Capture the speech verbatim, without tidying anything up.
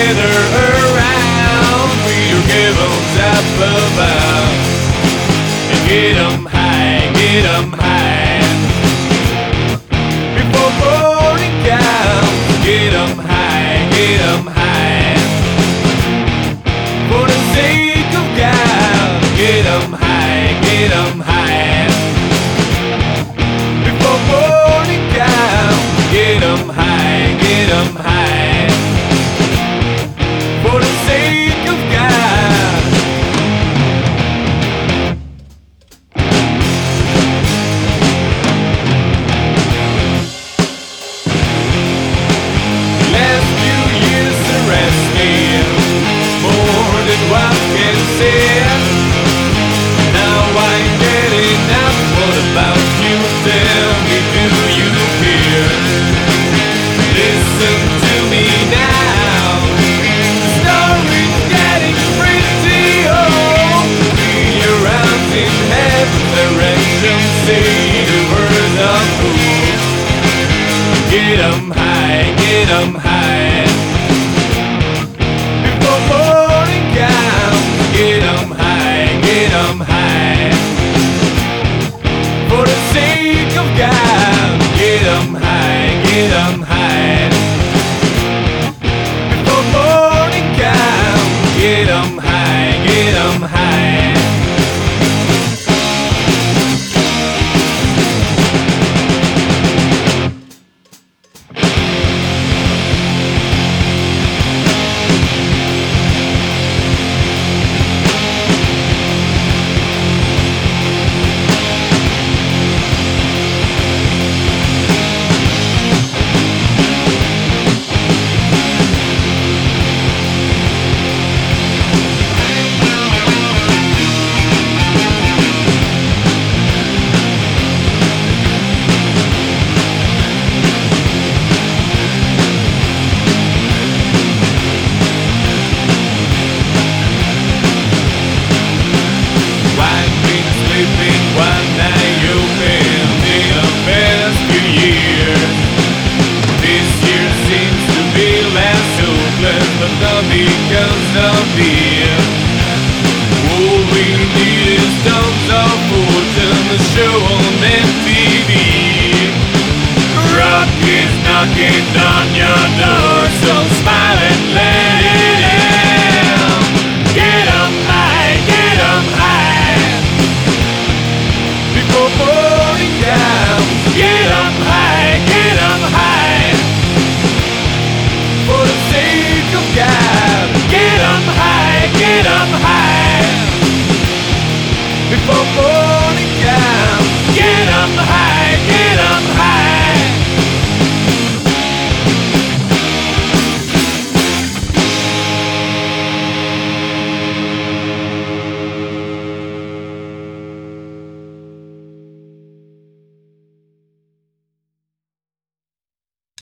gather around with your gibbons up above. And get 'em high, get 'em high. Before morning comes, get 'em high, get 'em high. For the sake of God, get 'em high, get 'em high. Before morning comes, get 'em high, get 'em high. For the sake of God. Last few years harassed me more than one can say. Now I'm getting up. What about you? Tell me, do you care? Listen to me now. The story's getting pretty old. You're out in heaven's direction. Say the words of fool. Get 'em high, get 'em high. Before morning comes, get 'em high, get 'em high. For the sake of God, get 'em high, get 'em high. Before morning comes, get 'em high, get 'em high. One night you've been in the past few years. This year seems to be less hopeless, but not because of fear. All we need is tons of fortune to show on M T V. Rock is knocking on your door, so smile and laugh.